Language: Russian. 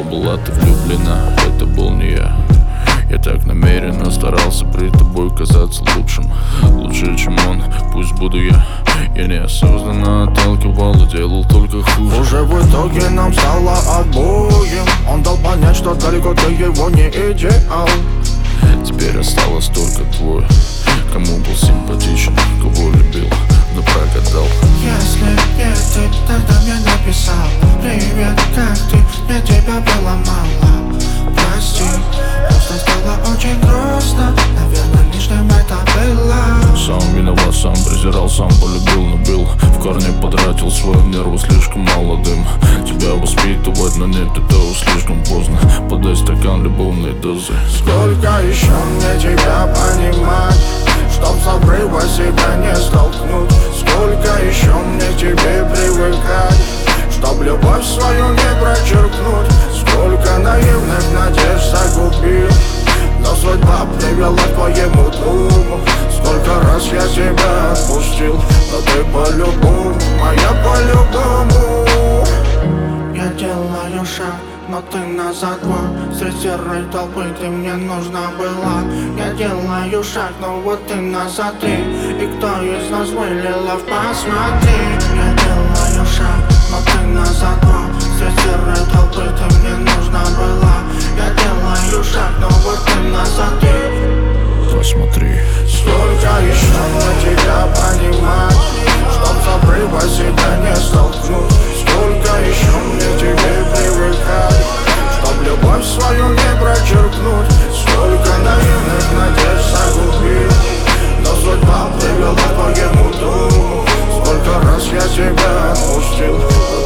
была ты влюблена, это был не я. Я так намеренно старался при тобой казаться лучшим, лучше, чем он, пусть буду я. Я неосознанно отталкивал и делал только хуже. Уже в итоге нам стало обоим. Он дал понять, что далеко ты его не идеал. Теперь осталось только двое. Кому был симпатичен, кого любил, но прогадал. Если не ты, тогда мне написал: привет, как ты? Я тебя было мало. Прости, просто стало очень грустно. Наверное, лишним это было. Сам виноват, сам презирал, сам полюбил, но бил. В корне потратил свою нерву слишком молодым. Тебя воспитывать, но нет, это слишком поздно. Подай стакан любовной дозы. Сколько еще мне тебя понимать, чтоб с обрыва себя не столкнуть? Сколько еще мне к тебе привыкать, чтоб любовь свою не прочеркнуть? Сколько наивных надежд загубил, но судьба привела к твоему другу. Сколько раз я тебя отпустил, но ты по-любому, моя по-любому. Я делаю шаг, но ты назад твой. Среди серой толпы ты мне нужна была. Я делаю шаг, но вот ты назад ты. И кто из нас вылилов, посмотри. Я делаю шаг, но ты назад твой. Среди серой толпы ты мне нужна была. Я делаю шаг, но вот ты назад ты. Посмотри. Сколько еще мне тебя понимать, чтоб с обрыва себя не столкнуть? Сколько еще мне к тебе привыкать, чтоб любовь свою не прочеркнуть? Сколько наивных надежд загубил, но судьба привела к твоему дому. Сколько раз я тебя отпустил,